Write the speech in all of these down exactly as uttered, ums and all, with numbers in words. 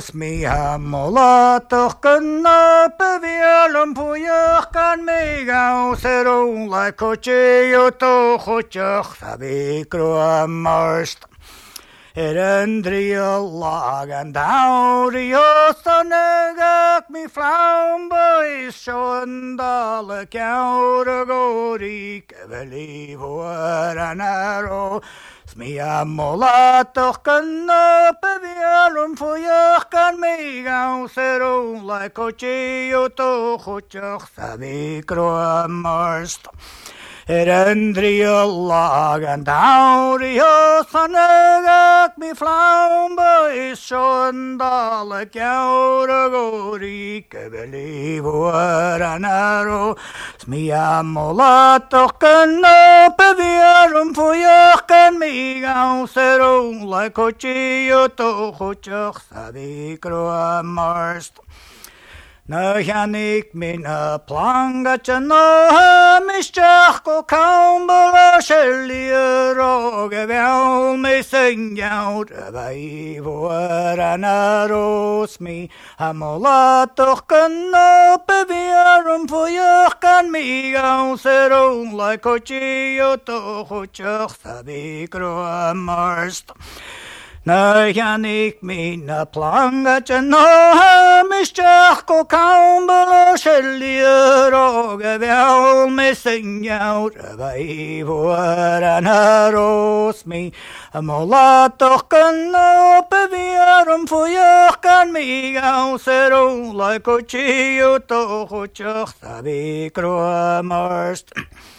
Os mi hamolatoch gynna befialum pwyach gan mi gael serwn lai cochi o toch sa fi grwa marst. Er yn drio lag yn dawr i os o'n ygach mi fflawn boes sio'n dal y gawr y gori gyfeli fwyr yn aro. Smi amolatoch gynna befialum pwyach gan mi gael serwn lai cochi o toch sa fi grwa marst. Er yn drio lag yn dawr i os o'n ygach mi fflawn boes sio'n dal y gawr y gori gyfeli fwyr yn aro. Smi amolatoch gynna befialum pwyach gan mi gael serwn lai cochi o toch sa fi grwa marst. Na janik min a planga tjana misjach go kaumbal a shellier og vel me sengjaur vai vor anaros mi amolatoch gynna befiarum pwyach gan mi gael serwn lai cochi o toch sa fi grwa marst. Na janik min a planga tjana misjach go kaumbal a shellier og vel me sengjaur vai vor anaros mi amolatoch gynna befiarum pwyach gan mi gael serwn lai cochi o toch sa fi grwa marst.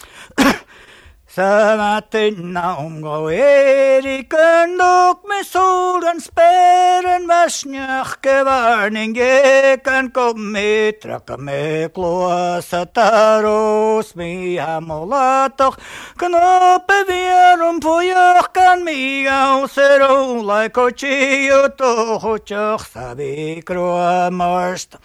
Samatyn naum go erik gyndwg me sol yn sper yn fasniach gyfarning ek yn gomit rac me gloas a taros mi amolatoch gynna befiarum pwyach gan mi gael serwn lai cochi o toch sa fi grwa marst.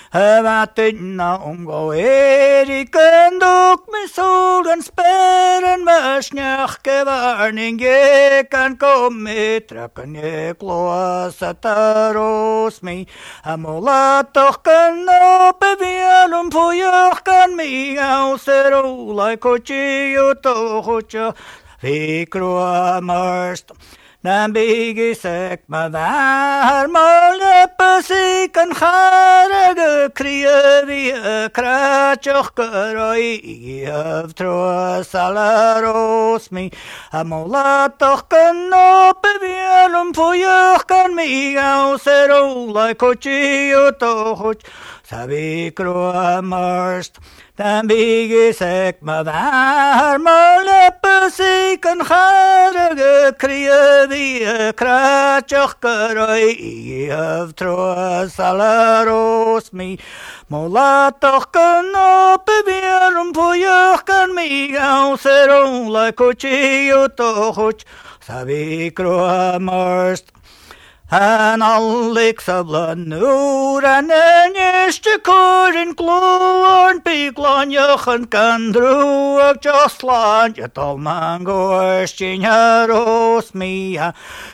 Samatyn naum go erik gyndwg me sol yn sper yn fasniach gyfarning ek yn gomit rac me gloas a taros mi amolatoch gynna befialum pwyach gan mi gael serwn lai cochi o toch fi grwa marst. Na'n bigis ec ma ddar mol y bysig yn charag y criaf i y crachioch gyroi i yftros al aros mi amolatoch gynna befialum pwyach gan mi gael serwn lai cochi o toch sa fi grwa marst. Na'n bigis ec ma ddar mol y bysig yn charag y criaf i y crachioch gyroi i yftros al aros mi molatoch gynna befialum pwyach gan mi gael serwn lai cochi o toch sa fi grwa marst. Han allik sablan nur an eneste korin gloorn biglan jochen kan druag joslan jetal mangorstin haros miha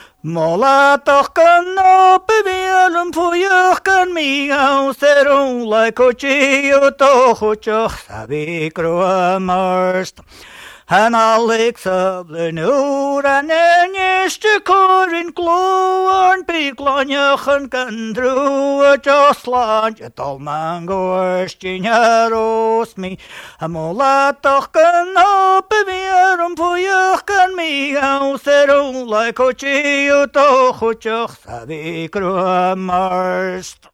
molatoch gynna befialum pwyach gan mi gael serwn lai cochi o toch sa fi grwa marst. Han allik sablan nur an eneste korin gloorn biglan jochen kan druag joslan jetal mangorstin haros mi amolatoch gynna befiarum pwyach gan mi gael serwn lai cochi o toch sa fi grwa marst.